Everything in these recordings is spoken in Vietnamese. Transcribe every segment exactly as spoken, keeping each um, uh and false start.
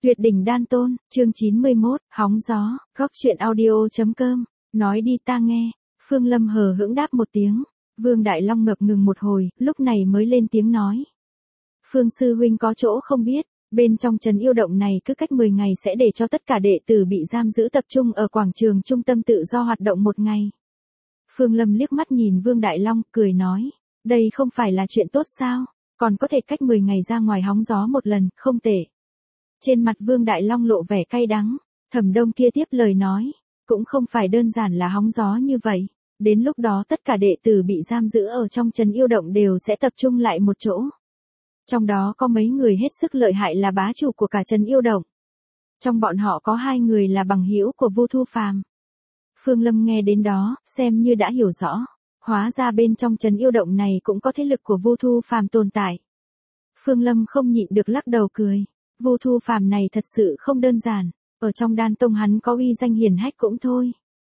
Tuyệt đỉnh đan tôn, chương chín mươi mốt, hóng gió, góc truyện audio.com, nói đi ta nghe. Phương Lâm hờ hững đáp một tiếng. Vương Đại Long ngập ngừng một hồi, lúc này mới lên tiếng nói. Phương sư huynh có chỗ không biết, bên trong trấn yêu động này cứ cách mười ngày sẽ để cho tất cả đệ tử bị giam giữ tập trung ở quảng trường trung tâm tự do hoạt động một ngày. Phương Lâm liếc mắt nhìn Vương Đại Long, cười nói, đây không phải là chuyện tốt sao, còn có thể cách mười ngày ra ngoài hóng gió một lần, không tệ. Trên mặt Vương Đại Long lộ vẻ cay đắng, Thẩm Đông kia tiếp lời nói, cũng không phải đơn giản là hóng gió như vậy, đến lúc đó tất cả đệ tử bị giam giữ ở trong trấn yêu động đều sẽ tập trung lại một chỗ. Trong đó có mấy người hết sức lợi hại là bá chủ của cả trấn yêu động. Trong bọn họ có hai người là bằng hữu của Vu Thu Phàm. Phương Lâm nghe đến đó, xem như đã hiểu rõ, hóa ra bên trong trấn yêu động này cũng có thế lực của Vu Thu Phàm tồn tại. Phương Lâm không nhịn được lắc đầu cười. Vu Thu Phàm này thật sự không đơn giản, ở trong đan tông hắn có uy danh hiển hách cũng thôi.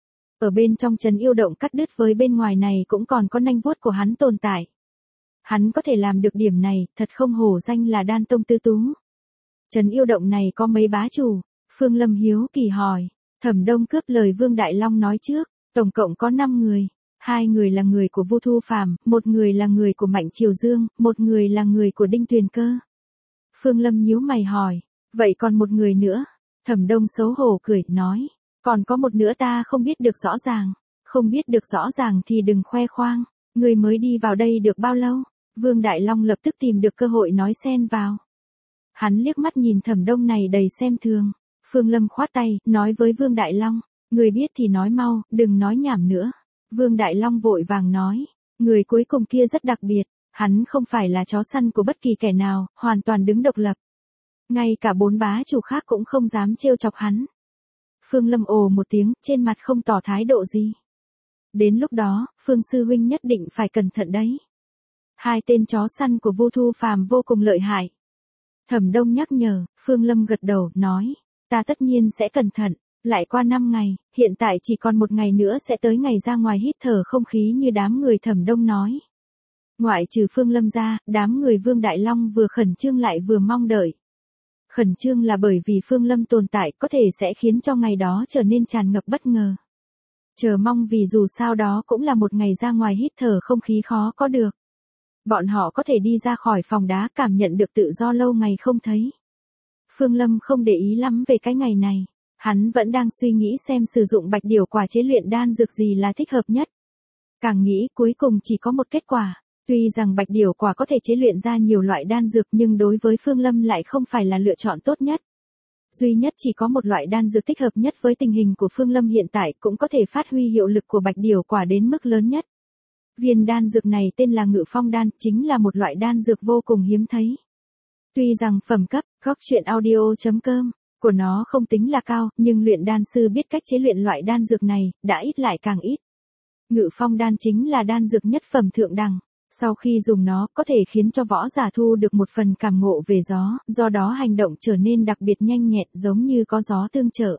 Ở bên trong trấn yêu động cắt đứt với bên ngoài này cũng còn có nanh vuốt của hắn tồn tại. Hắn có thể làm được điểm này, thật không hổ danh là đan tông tư tú. Trấn yêu động này có mấy bá chủ? Phương Lâm hiếu kỳ hỏi. Thẩm Đông cướp lời Vương Đại Long nói trước, tổng cộng có năm người. Hai người là người của Vu Thu Phàm, một người là người của Mạnh Triều Dương, một người là người của Đinh Tuyền Cơ. Phương Lâm nhíu mày hỏi, vậy còn một người nữa? Thẩm Đông xấu hổ cười, nói, còn có một nữa ta không biết được rõ ràng. Không biết được rõ ràng thì đừng khoe khoang, người mới đi vào đây được bao lâu? Vương Đại Long lập tức tìm được cơ hội nói xen vào. Hắn liếc mắt nhìn Thẩm Đông này đầy xem thường. Phương Lâm khoát tay, nói với Vương Đại Long, người biết thì nói mau, đừng nói nhảm nữa. Vương Đại Long vội vàng nói, người cuối cùng kia rất đặc biệt. Hắn không phải là chó săn của bất kỳ kẻ nào, hoàn toàn đứng độc lập. Ngay cả bốn bá chủ khác cũng không dám trêu chọc hắn. Phương Lâm ồ một tiếng, trên mặt không tỏ thái độ gì. Đến lúc đó, Phương sư huynh nhất định phải cẩn thận đấy. Hai tên chó săn của Vu Thu Phàm vô cùng lợi hại. Thẩm Đông nhắc nhở, Phương Lâm gật đầu, nói, ta tất nhiên sẽ cẩn thận. Lại qua năm ngày, hiện tại chỉ còn một ngày nữa sẽ tới ngày ra ngoài hít thở không khí như đám người Thẩm Đông nói. Ngoại trừ Phương Lâm ra, đám người Vương Đại Long vừa khẩn trương lại vừa mong đợi. Khẩn trương là bởi vì Phương Lâm tồn tại có thể sẽ khiến cho ngày đó trở nên tràn ngập bất ngờ. Chờ mong vì dù sao đó cũng là một ngày ra ngoài hít thở không khí khó có được. Bọn họ có thể đi ra khỏi phòng đá cảm nhận được tự do lâu ngày không thấy. Phương Lâm không để ý lắm về cái ngày này. Hắn vẫn đang suy nghĩ xem sử dụng bạch điểu quả chế luyện đan dược gì là thích hợp nhất. Càng nghĩ cuối cùng chỉ có một kết quả. Tuy rằng bạch điểu quả có thể chế luyện ra nhiều loại đan dược nhưng đối với Phương Lâm lại không phải là lựa chọn tốt nhất. Duy nhất chỉ có một loại đan dược thích hợp nhất với tình hình của Phương Lâm hiện tại cũng có thể phát huy hiệu lực của bạch điểu quả đến mức lớn nhất. Viên đan dược này tên là Ngự Phong đan, chính là một loại đan dược vô cùng hiếm thấy. Tuy rằng phẩm cấp, góc truyện audio.com, của nó không tính là cao, nhưng luyện đan sư biết cách chế luyện loại đan dược này, đã ít lại càng ít. Ngự Phong đan chính là đan dược nhất phẩm thượng đẳng. Sau khi dùng nó có thể khiến cho võ giả thu được một phần cảm ngộ về gió, do đó hành động trở nên đặc biệt nhanh nhẹn giống như có gió tương trợ.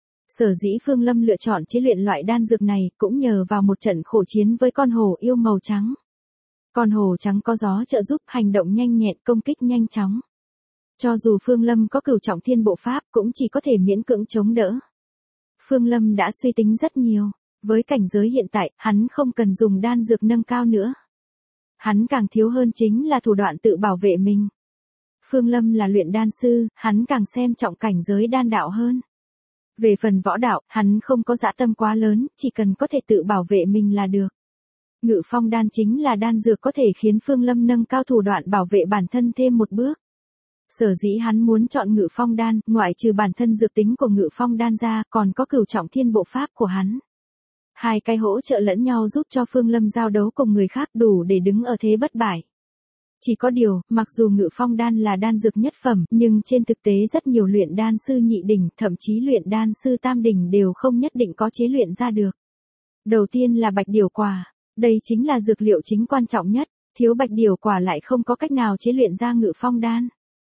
Sở dĩ Phương Lâm lựa chọn chế luyện loại đan dược này cũng nhờ vào một trận khổ chiến với con hổ yêu màu trắng. Con hổ trắng có gió trợ giúp hành động nhanh nhẹn công kích nhanh chóng. Cho dù Phương Lâm có cửu trọng thiên bộ pháp cũng chỉ có thể miễn cưỡng chống đỡ. Phương Lâm đã suy tính rất nhiều, với cảnh giới hiện tại hắn không cần dùng đan dược nâng cao nữa. Hắn càng thiếu hơn chính là thủ đoạn tự bảo vệ mình. Phương Lâm là luyện đan sư, hắn càng xem trọng cảnh giới đan đạo hơn. Về phần võ đạo, hắn không có dã tâm quá lớn, chỉ cần có thể tự bảo vệ mình là được. Ngự Phong đan chính là đan dược có thể khiến Phương Lâm nâng cao thủ đoạn bảo vệ bản thân thêm một bước. Sở dĩ hắn muốn chọn Ngự Phong đan, ngoại trừ bản thân dược tính của Ngự Phong đan ra, còn có cửu trọng thiên bộ pháp của hắn. Hai cái hỗ trợ lẫn nhau giúp cho Phương Lâm giao đấu cùng người khác đủ để đứng ở thế bất bại. Chỉ có điều, mặc dù Ngự Phong đan là đan dược nhất phẩm, nhưng trên thực tế rất nhiều luyện đan sư nhị đỉnh, thậm chí luyện đan sư tam đỉnh đều không nhất định có chế luyện ra được. Đầu tiên là bạch điểu quả, đây chính là dược liệu chính quan trọng nhất, thiếu bạch điểu quả lại không có cách nào chế luyện ra Ngự Phong đan.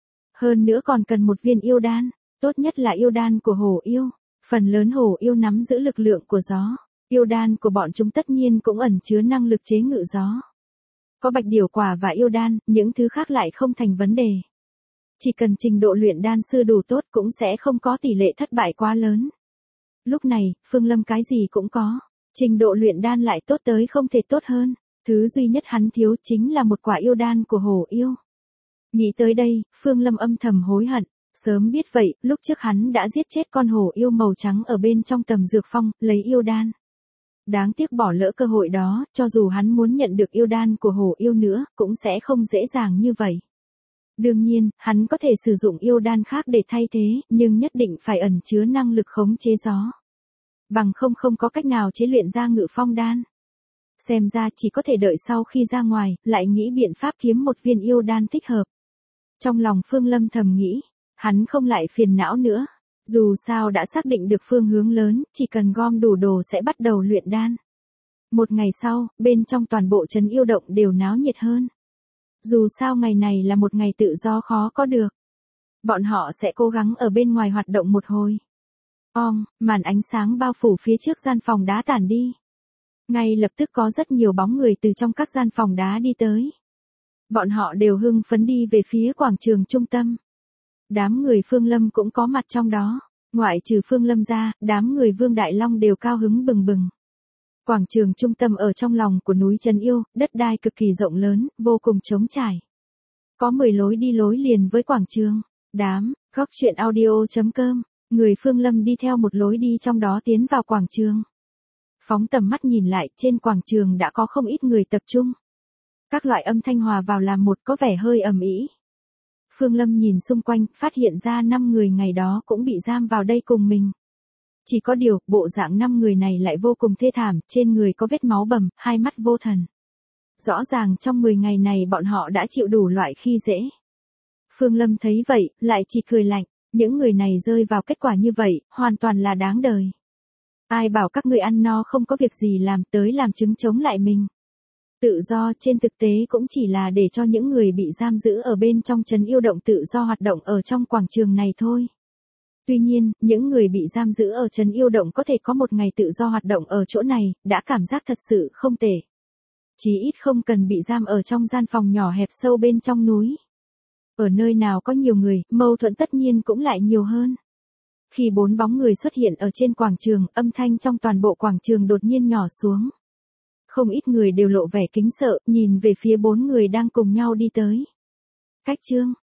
Hơn nữa còn cần một viên yêu đan, tốt nhất là yêu đan của hổ yêu, phần lớn hổ yêu nắm giữ lực lượng của gió. Yêu đan của bọn chúng tất nhiên cũng ẩn chứa năng lực chế ngự gió. Có bạch điểu quả và yêu đan, những thứ khác lại không thành vấn đề. Chỉ cần trình độ luyện đan sư đủ tốt cũng sẽ không có tỷ lệ thất bại quá lớn. Lúc này, Phương Lâm cái gì cũng có. Trình độ luyện đan lại tốt tới không thể tốt hơn. Thứ duy nhất hắn thiếu chính là một quả yêu đan của hổ yêu. Nghĩ tới đây, Phương Lâm âm thầm hối hận. Sớm biết vậy, lúc trước hắn đã giết chết con hổ yêu màu trắng ở bên trong tầm dược phong, lấy yêu đan. Đáng tiếc bỏ lỡ cơ hội đó, cho dù hắn muốn nhận được yêu đan của hổ yêu nữa, cũng sẽ không dễ dàng như vậy. Đương nhiên, hắn có thể sử dụng yêu đan khác để thay thế, nhưng nhất định phải ẩn chứa năng lực khống chế gió. Bằng không không có cách nào chế luyện ra ngự phong đan. Xem ra chỉ có thể đợi sau khi ra ngoài, lại nghĩ biện pháp kiếm một viên yêu đan thích hợp. Trong lòng Phương Lâm thầm nghĩ, hắn không lại phiền não nữa. Dù sao đã xác định được phương hướng lớn, chỉ cần gom đủ đồ sẽ bắt đầu luyện đan. Một ngày sau, bên trong toàn bộ trấn yêu động đều náo nhiệt hơn. Dù sao ngày này là một ngày tự do khó có được. Bọn họ sẽ cố gắng ở bên ngoài hoạt động một hồi. Ong, màn ánh sáng bao phủ phía trước gian phòng đá tản đi. Ngay lập tức có rất nhiều bóng người từ trong các gian phòng đá đi tới. Bọn họ đều hưng phấn đi về phía quảng trường trung tâm. Đám người Phương Lâm cũng có mặt trong đó. Ngoại trừ Phương Lâm ra, đám người Vương Đại Long đều cao hứng bừng bừng. Quảng trường trung tâm ở trong lòng của núi Trấn Yêu, đất đai cực kỳ rộng lớn, vô cùng trống trải. Có mười lối đi lối liền với quảng trường. Đám, góc truyện audio chấm com, người Phương Lâm đi theo một lối đi trong đó tiến vào quảng trường. Phóng tầm mắt nhìn lại, trên quảng trường đã có không ít người tập trung. Các loại âm thanh hòa vào làm một, có vẻ hơi ầm ĩ. Phương Lâm nhìn xung quanh, phát hiện ra năm người ngày đó cũng bị giam vào đây cùng mình. Chỉ có điều, bộ dạng năm người này lại vô cùng thê thảm, trên người có vết máu bầm, hai mắt vô thần. Rõ ràng trong mười ngày này bọn họ đã chịu đủ loại khi dễ. Phương Lâm thấy vậy, lại chỉ cười lạnh, những người này rơi vào kết quả như vậy, hoàn toàn là đáng đời. Ai bảo các ngươi ăn no không có việc gì làm tới làm chứng chống lại mình. Tự do trên thực tế cũng chỉ là để cho những người bị giam giữ ở bên trong trấn yêu động tự do hoạt động ở trong quảng trường này thôi. Tuy nhiên, những người bị giam giữ ở trấn yêu động có thể có một ngày tự do hoạt động ở chỗ này, đã cảm giác thật sự không tệ. Chí ít không cần bị giam ở trong gian phòng nhỏ hẹp sâu bên trong núi. Ở nơi nào có nhiều người, mâu thuẫn tất nhiên cũng lại nhiều hơn. Khi bốn bóng người xuất hiện ở trên quảng trường, âm thanh trong toàn bộ quảng trường đột nhiên nhỏ xuống. Không ít người đều lộ vẻ kính sợ, nhìn về phía bốn người đang cùng nhau đi tới. Cách chương,